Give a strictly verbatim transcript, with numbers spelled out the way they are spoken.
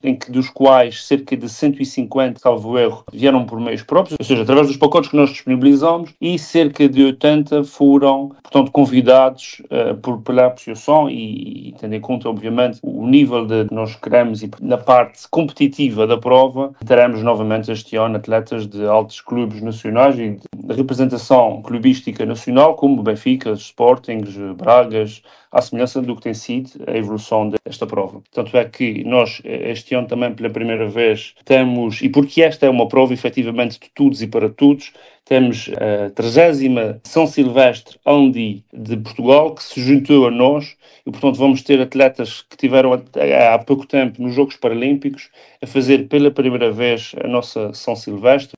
em que dos quais cerca de cento e cinquenta, salvo erro, vieram por meios próprios, ou seja, através dos pacotes que nós disponibilizamos, e cerca de oitenta foram, portanto, convidados uh, por, pela associação e, e tendo em conta, obviamente, o nível de nós queremos e na parte competitiva da prova, teremos novamente este ano atletas de altos clubes nacionais e de representação clubística nacional, como Benfica, Sportings, Bragas, à semelhança do que tem sido a evolução desta prova. Tanto é que nós, este ano também, pela primeira vez, temos, e porque esta é uma prova efetivamente de todos e para todos, temos a trigésima São Silvestre Andi de Portugal, que se juntou a nós, e portanto vamos ter atletas que tiveram há pouco tempo nos Jogos Paralímpicos a fazer pela primeira vez a nossa São Silvestre.